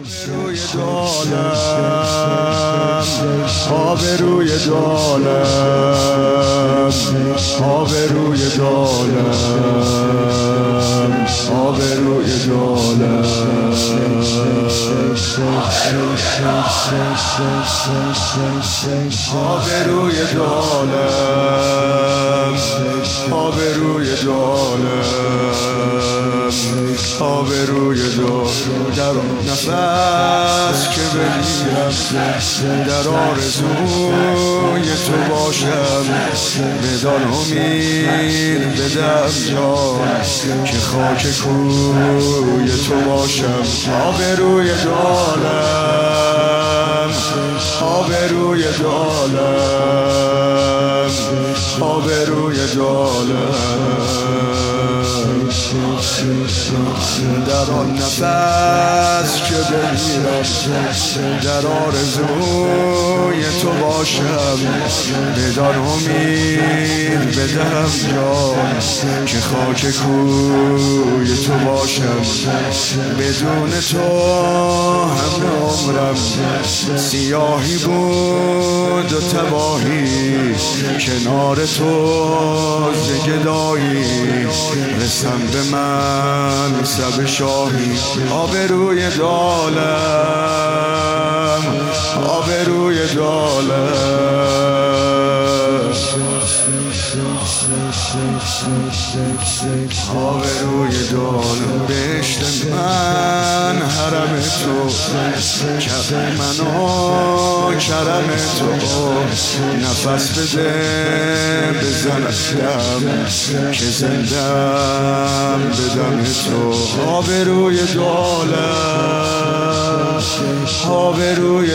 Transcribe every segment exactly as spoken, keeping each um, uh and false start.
روی دالم، آب روی دالم، آب روی دالم، آب روی دالم، آب روی دالم، آب روی دالم، آب روی دالم. در نفس که بمیرم، در آرزوی تو باشم، بدان امید بدم جان که خاک کوی تو باشم. آب روی دالم، آب روی دالم، آب روی دالم. در آن نفس که بمیرم، در آرزوی تو باشم، بدان امید بدم جان که خاک کوی تو باشم. بدون تو همه عمرم سیاهی بود و تباهی، کنار تو ز گدایی رسم به منصب شاهی. آب روی دالم، آب روی دالم، آب روی دالم. بهشت من حرم تو، کف من و کرم تو. نفس بده بزنم که زندم بدم تو. آب روی دالم، آب روی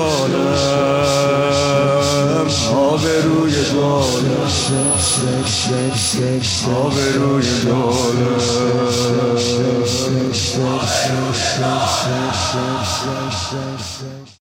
دالم، آب روی دالم، آب روی دالم.